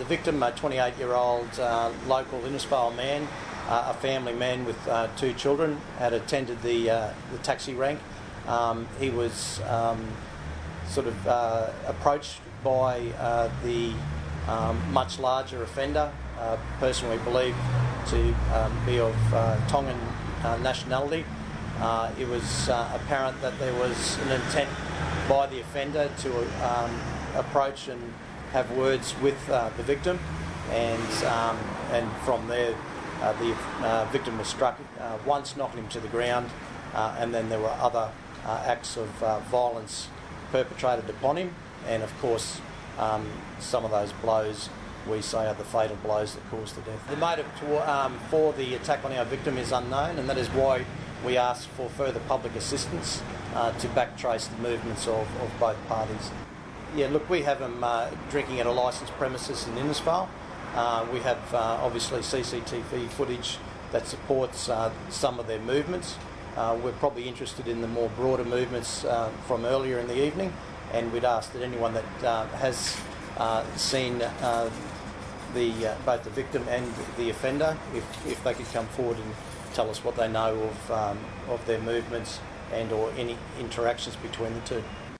The victim, a 28-year-old local Innisfail man, a family man with 2 children, had attended the taxi rank. He was sort of approached by the much larger offender, personally believed to be of Tongan nationality. It was apparent that there was an intent by the offender to approach and have words with the victim, and from there the victim was struck once, knocking him to the ground, and then there were other acts of violence perpetrated upon him, and of course some of those blows we say are the fatal blows that caused the death. The motive for the attack on our victim is unknown, and that is why we ask for further public assistance to backtrace the movements of both parties. Yeah, look, we have them drinking at a licensed premises in Innisfail. We have obviously CCTV footage that supports some of their movements. We're probably interested in the more broader movements from earlier in the evening, and we'd ask that anyone that has seen both the victim and the offender, if they could come forward and tell us what they know of their movements and or any interactions between the two.